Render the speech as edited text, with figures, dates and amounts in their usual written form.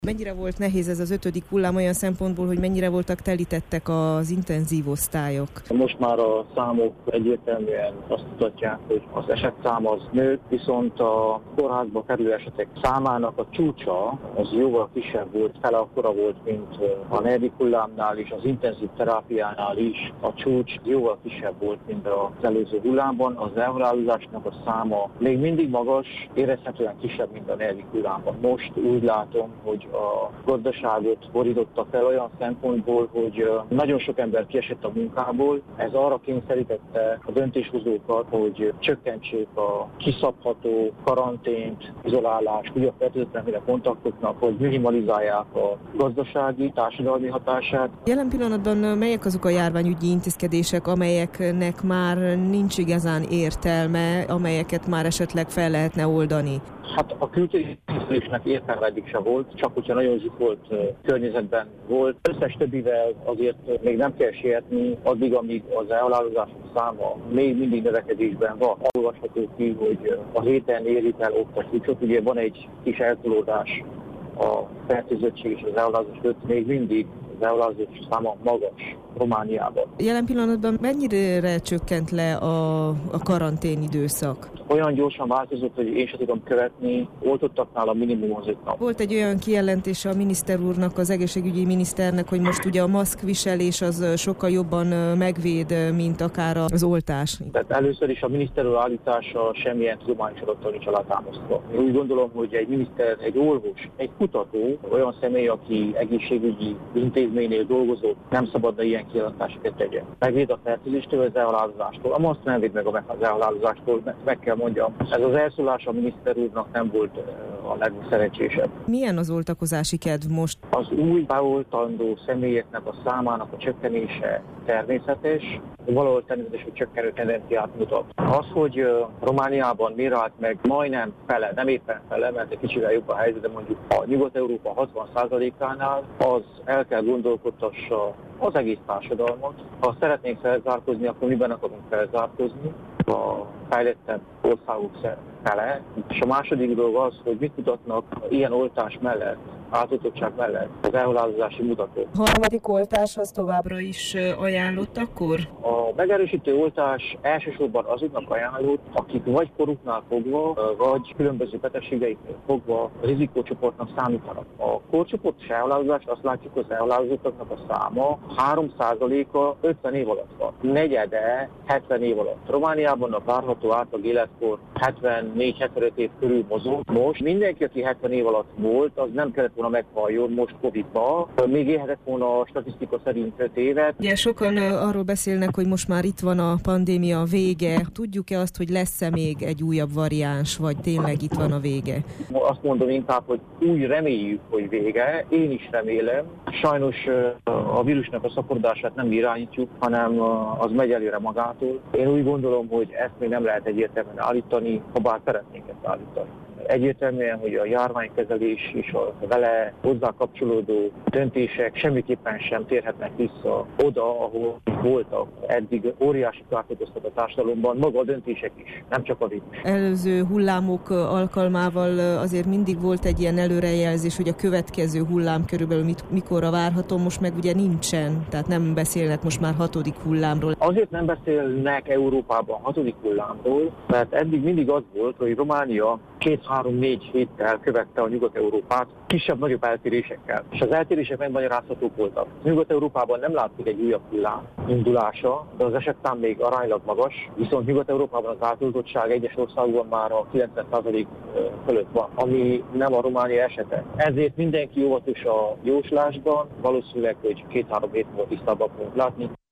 Mennyire volt nehéz ez az 5. hullám olyan szempontból, hogy mennyire voltak telítettek az intenzív osztályok? Most már a számok egyértelműen azt mutatják, hogy az esetszám az nőtt, viszont a kórházba kerülő esetek számának a csúcsa az jóval kisebb volt, fele akkora volt, mint a 4. hullámnál, és az intenzív terápiánál is a csúcs jóval kisebb volt, mint az előző hullámban. Az elhalálozásnak a száma még mindig magas, érezhetően kisebb, mint a 4. hullámban. Most úgy látom, hogy a gazdaságot borítottak fel olyan szempontból, hogy nagyon sok ember kiesett a munkából. Ez arra kényszerítette a döntéshozókat, hogy csökkentsék a kiszabható karantént, izolálást, ugye a fertőzötlenféle kontaktoknak, hogy minimalizálják a gazdasági, társadalmi hatását. Jelen pillanatban melyek azok a járványügyi intézkedések, amelyeknek már nincs igazán értelme, amelyeket már esetleg fel lehetne oldani? Hát a kültéri intézkedésnek értelme eddig se volt, csak hogyha nagyon zsúfolt környezetben volt. Összes többivel azért még nem kell sietni, addig, amíg az elhalálozások száma még mindig növekedésben van. Olvasható ki, hogy a héten érik el ott a csúcsot, ugye van egy kis eltolódás a fertőzöttség és az elhalálozás között, még mindig az elhalálozás száma magas Romániában. Jelen pillanatban mennyire csökkent le a karantén időszak? Olyan gyorsan változott, hogy én sem tudom követni, oltottaknál a minimum az 5 nap. Volt egy olyan kijelentése a miniszter úrnak, az egészségügyi miniszternek, hogy most ugye a maszkviselés az sokkal jobban megvéd, mint akár az oltás. Tehát először is a miniszter úr állítása semmilyen tudományos adattal nincs alátámasztva. Én úgy gondolom, hogy egy miniszter, egy orvos, egy kutató, olyan személy, aki egészségügyi intézménynél dolgozott, nem szabadna ilyen kijelentéséket tegyen. Megvéd a fertőzéstől, az elhalálozástól. A maszk nem véd meg az elhalálozástól, meg kell mondjam. Ez az elszólás a miniszter úrnak nem volt a legszerencsésebb. Milyen az oltakozási kedv most? Az új beoltandó személyeknek a számának a csökkenése természetes, valahol természetes, hogy csökkenő tendenciát mutat. Az, hogy Romániában miért állt meg majdnem fele, nem éppen fele, mert egy kicsivel jobb a helyzet, de mondjuk a Nyugat-Európa 60%-ánál, az el kell gondolkodtassa az egész társadalmat. Ha szeretnénk felzárkózni, akkor miben akarunk felzárkózni? A fejlettebb országok fele. És a második dolog az, hogy mit mutatnak ilyen oltás mellett, átoltottság mellett az elhalálozási mutatók. A harmadik oltás az továbbra is ajánlott akkor? A megerősítő oltás elsősorban azoknak ajánlott, akik vagy koruknál fogva, vagy különböző betegségeiknél fogva rizikócsoportnak számítanak. A korcsoport elhalálozást azt látjuk, az elhalálozottaknak a száma 3%-a 50 év alatt van, negyede 70 év alatt. Romániában a várható átlag életkor 74-75 év körül mozog. Most mindenki, aki 70 év alatt volt, az nem kellett volna meghalljon most Covid-ba. Még élhetett volna a statisztika szerint 5 évet. Ugye sokan arról beszélnek, hogy most már itt van a pandémia vége. Tudjuk-e azt, hogy lesz-e még egy újabb variáns, vagy tényleg itt van a vége? Azt mondom inkább, hogy úgy reméljük, hogy vége. Én is remélem. Sajnos a vírusnak a szaporodását nem irányítjuk, hanem az megy előre magától. Én úgy gondolom, hogy ezt még nem lehet egyértelműen állítani, ha bár szeretnénk ezt állítani. Egyértelműen, hogy a járványkezelés és a vele hozzá kapcsolódó döntések semmiképpen sem térhetnek vissza oda, ahol voltak eddig. Óriási kárt okoztak a társadalomban, maga a döntések is, nem csak a vírus. Előző hullámok alkalmával azért mindig volt egy ilyen előrejelzés, hogy a következő hullám körülbelül mikorra várható, most meg ugye nincsen, tehát nem beszélnek most már 6. hullámról. Azért nem beszélnek Európában 6. hullámról, mert eddig mindig az volt, hogy Románia 2-3-4 héttel követte a Nyugat-Európát kisebb-nagyobb eltérésekkel. És az eltérések megmagyarázhatók voltak. Nyugat-Európában nem látszik egy újabb hullám indulása, de az esetszám még aránylag magas, viszont Nyugat-Európában az átoltottság egyes országokban már a 90% fölött van, ami nem a Románia esete. Ezért mindenki óvatos a jóslásban, valószínűleg, hogy 2-3 hét múlva tisztábban fogunk látni.